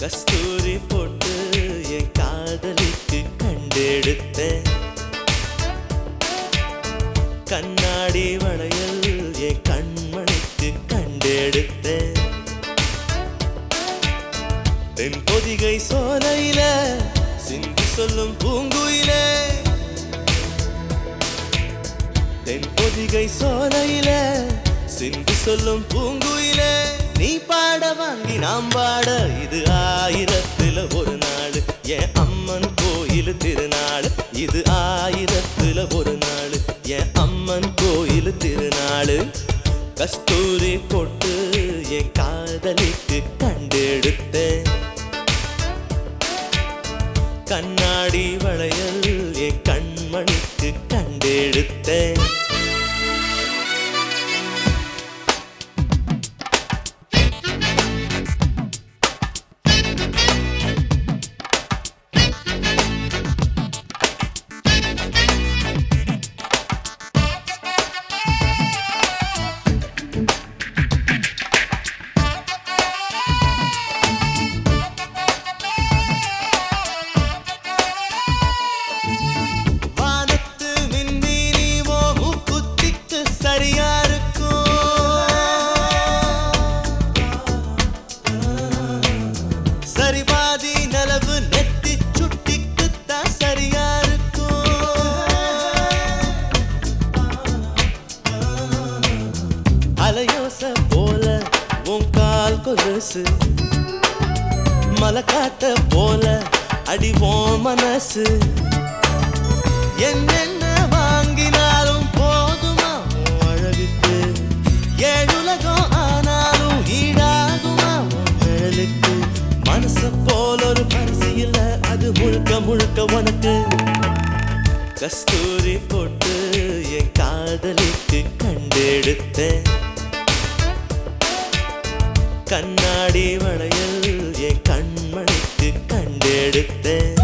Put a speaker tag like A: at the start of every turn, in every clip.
A: கஸ்தூரி போட்டு என் காதலிக்கு கண்டெடுத்தேன். கண்ணாடி வளையல் என் கண்மணிக்கு கண்டெடுத்தேன். தென் பொதிகை சோலையில சிந்தி சொல்லும் பூங்குயிலே, தென் பொதிகை சோலையில சிந்தி சொல்லும் பூங்குயிலே, நீ பாட வாங்கி நாம் பாட இது ஆயிரத்துல ஒரு நாள். என் அம்மன் கோயில் திருநாள் இது ஆயிரத்துல ஒரு நாள். என் அம்மன் கோயில் திருநாள். கஸ்தூரி போட்டு என் காதலிக்கு கண்டெடுத்தேன். கண்ணாடி வளையல் என் கண்மணிக்கு கண்டெடுத்தேன். சரிபாதி நிலவு நெத்தி சுட்டிக்குத்தான் சரியா இருக்கும். அலையோச போல உன் கால் கொலுசு, மலக்காத்த போல அடிவோம் மனசு. என்னென்ன வாங்கினாலும் போதுமா உன் அழகுக்கு, ஏழுலகம் ஆனாலும் ஈடாகுமா உன் நிழலுக்கு. மனச போல ஒரு பரிசு இல்ல, அது முழுக்க முழுக்க உனக்கு. கஸ்தூரி போட்டு என் காதலிக்கு கண்டெடுத்தேன். கண்ணாடி வளையல் என் கண்மணிக்கு கண்டெடுத்தேன்.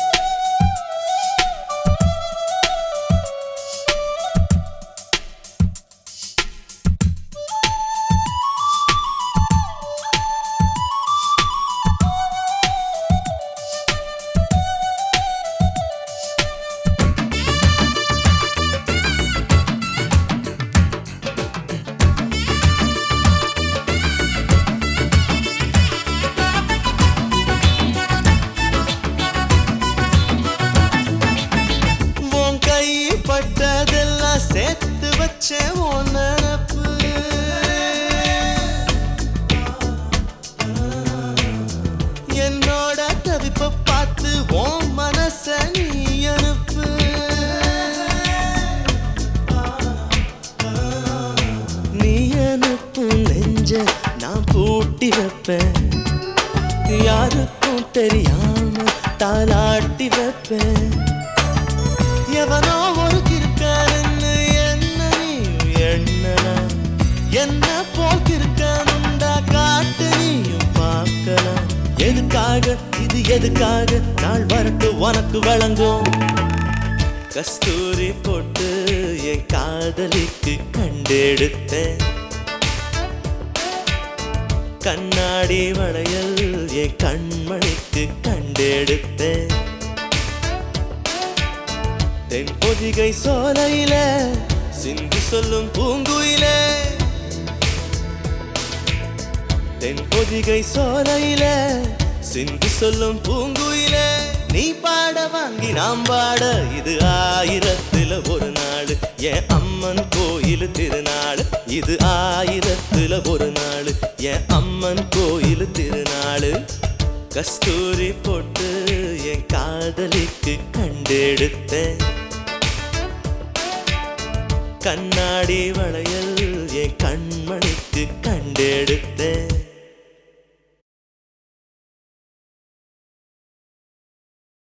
A: பட்டதெல்லாம் சேர்த்து வச்ச உன் நினப்பு, என்னோட தவிப்ப பார்த்து உன் மனச நீ அனுப்பு. நீ அனுப்பும் நெஞ்ச நான் பூட்டி வைப்பேன். யாருக்கும் தெரியாம தாலாட்டி வைப்பேன். எவனோ ஒரு கிருக்கான்னு என்ன நீயும் எண்ணலாம். என்ன போல் கிருக்கானுண்டா காட்டு நீயும் பார்க்கலாம். எதுக்காக இது எதுக்காக நாள் வரட்டு உனக்கு வழங்கும். கஸ்தூரி போட்டு என் காதலிக்கு கண்டெடுத்தேன். கண்ணாடி வளையல் என் கண்மணிக்கு கண்டெடுத்தேன். தென் பொதிகை சோலையில சிந்தி சொல்லும் பூங்குயிலே, தென் பொதிகை சோலையில சிந்தி சொல்லும் பூங்குயிலே, நீ பாட வாங்கி நாம் பாட இது ஆயிரத்துல ஒரு நாள். என் அம்மன் கோயில் திருநாள் இது ஆயிரத்துல ஒரு நாள். என் அம்மன் கோயில் திருநாள். கஸ்தூரி போட்டு என் காதலிக்கு கண்டெடுத்தேன். கண்ணாடி வளையல் என் கண்மணிக்கு கண்டெடுத்தேன்.